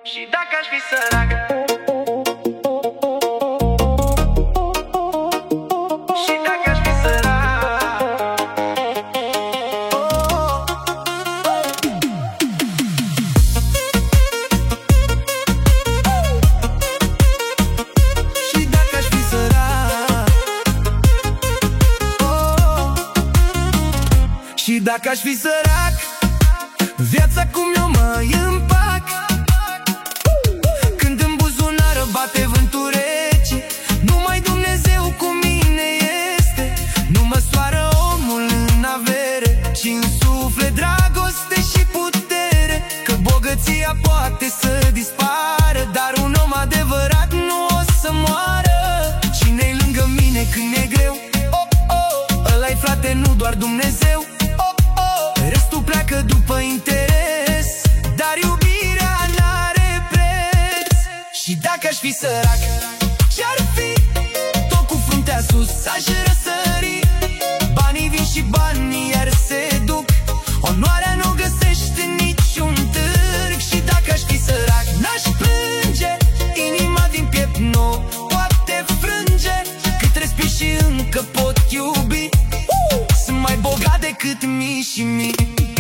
Și dacă aș fi sărac, și dacă aș fi sărac, și dacă aș fi sărac, și dacă aș fi sărac, viața cum eu mă împac, când în buzunar bate vântul rece, numai Dumnezeu cu mine este. Nu măsoară omul în avere, ci în suflet dragoste și putere. Că bogăția poate să dispară, dar un om adevărat nu o să moară. Cine-i lângă mine când e greu? Oh, oh, ăla-i frate, nu doar Dumnezeu. Oh, oh, restul pleacă după interes, dar iubirea n-are preț. Și dacă aș fi sărac, ce-ar fi? Tot cu fruntea sus aș răsări. Banii vin și banii iar se duc, onoarea nu găsește niciun târg. Și dacă aș fi sărac, n-aș plânge, inima din piept nu poate frânge. Cât respir și încă pot iubi, sunt mai bogat decât mii și mii.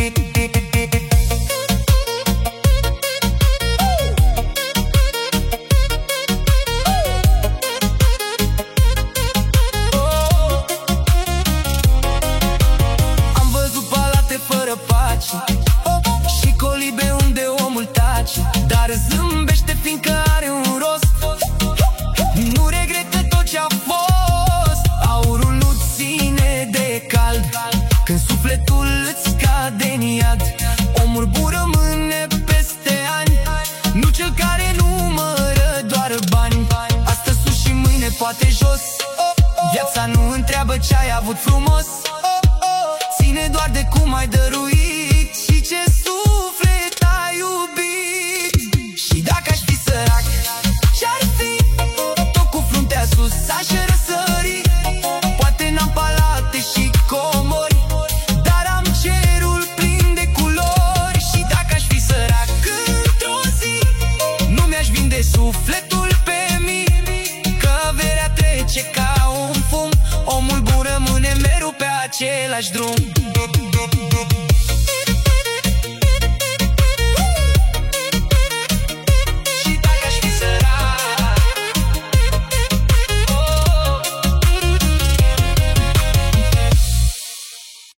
Fără pace și colibe unde omul tace, dar zâmbește fiindcă are un rost. Nu regretă tot ce-a fost. Aurul nu ține de cald când sufletul îți scade în iad. Omul bun rămâne peste ani, nu cel care numără doar bani. Astăzi sus și mâine poate jos. Viața nu întreabă ce ai avut frumos, ține doar de cum ai dăruit și ce suflet ai iubit. Și dacă aș fi sărac, ce-ar fi? Tot cu fruntea sus aș răsări. Poate n-am palate și comori, dar am cerul plin de culori. Și dacă aș fi sărac, într-o zi nu mi-aș vinde sufletul pe mii, că averea trece ca un fum. Omul bun rămâne mereu pe același drum.